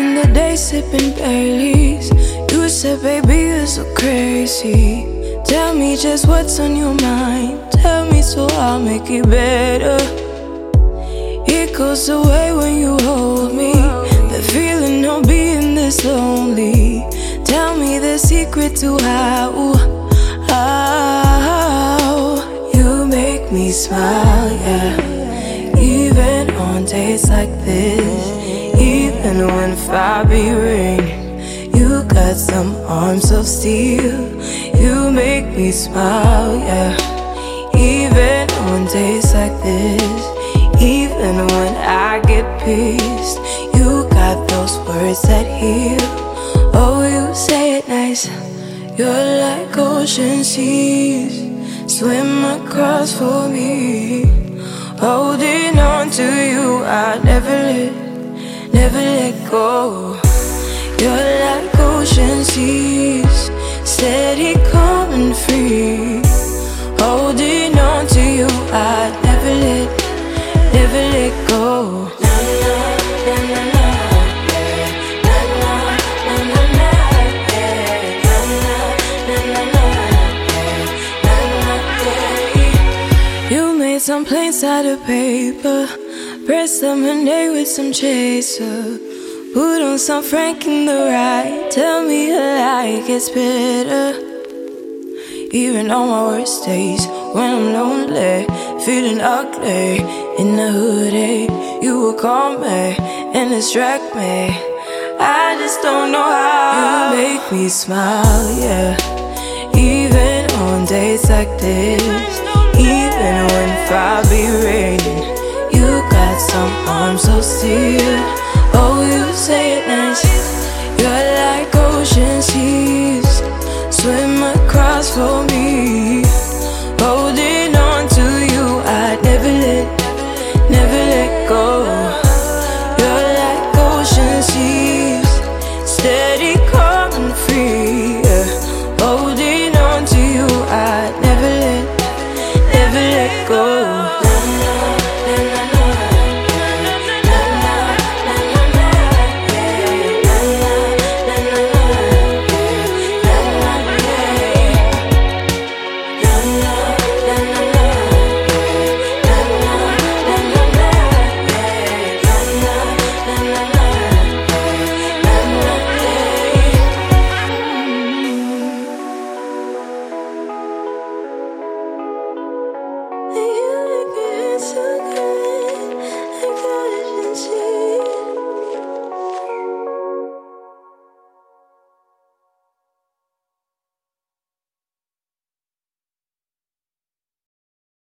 in the day sipping Baileys. You said, baby, you're so crazy. Tell me just what's on your mind. Tell me so I'll make it better. It goes away when you hold me. The feeling of being this lonely. Tell me the secret to how you make me smile, yeah. Even on days like this, even when fire be raining, you got some arms of steel. You make me smile, yeah. Even on days like this, even when I get pissed, you got those words that heal. Oh, you say it nice. You're like ocean seas, swim across for me. Holding on to you, I never let go. You're like ocean seas, steady, calm and free. Holding on to you, I never let go. You made some planes out of paper, pressed lemonade with some chaser. Put on some Frank in the ride. Tell me a lie gets better. Even on my worst days, when I'm lonely, feeling ugly in the hoodie, you will call me and distract me. I just don't know how. You make me smile, yeah. Even on days like this, even when fire be raining, you got some arms of steel. Oh, you say it nice.